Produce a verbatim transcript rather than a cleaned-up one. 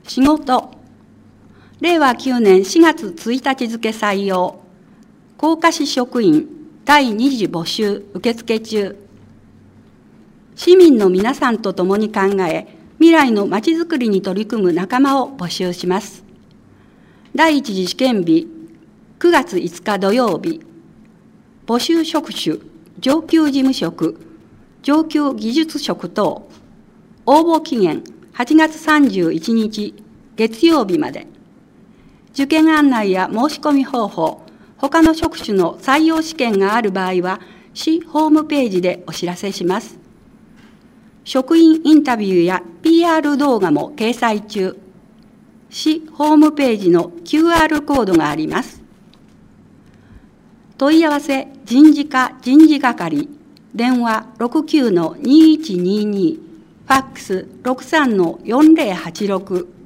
仕事、れいわきゅうねんしがつついたち付採用、甲賀市職員第二次募集受付中。市民の皆さんと共に考え、未来のまちづくりに取り組む仲間を募集します。第一次試験日、くがついつか土曜日。募集職種、上級事務職、上級技術職等。応募期限、はちがつさんじゅういちにち、月曜日まで。受験案内や申し込み方法、他の職種の採用試験がある場合は、市ホームページでお知らせします。職員インタビューや ピーアール 動画も掲載中。市ホームページの キューアール コードがあります。問い合わせ人事課人事係、電話 ろくきゅうのにいちにーにー、ファックス ろくさんのよんぜろはちろく。